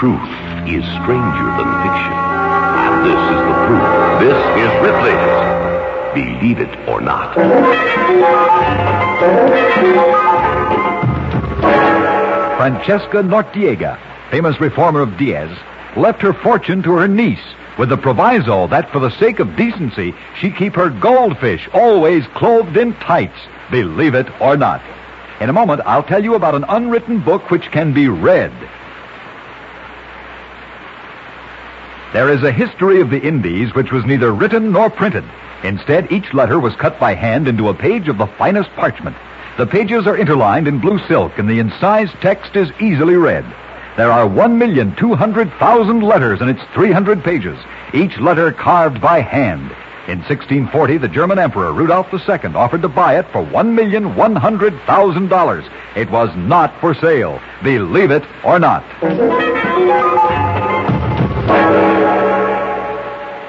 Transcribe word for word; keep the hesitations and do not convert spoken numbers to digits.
truth is stranger than fiction. And this is the proof. This is Ripley's Believe It or Not. Francesca Nortiega, famous reformer of Diaz, left her fortune to her niece with the proviso that for the sake of decency, she keep her goldfish always clothed in tights. Believe it or not. In a moment, I'll tell you about an unwritten book which can be read. There is a history of the Indies which was neither written nor printed. Instead, each letter was cut by hand into a page of the finest parchment. The pages are interlined in blue silk, and the incised text is easily read. There are one million two hundred thousand letters, and it's three hundred pages, each letter carved by hand. In sixteen forty, the German Emperor Rudolph the Second offered to buy it for one million one hundred thousand dollars. It was not for sale. Believe it or not.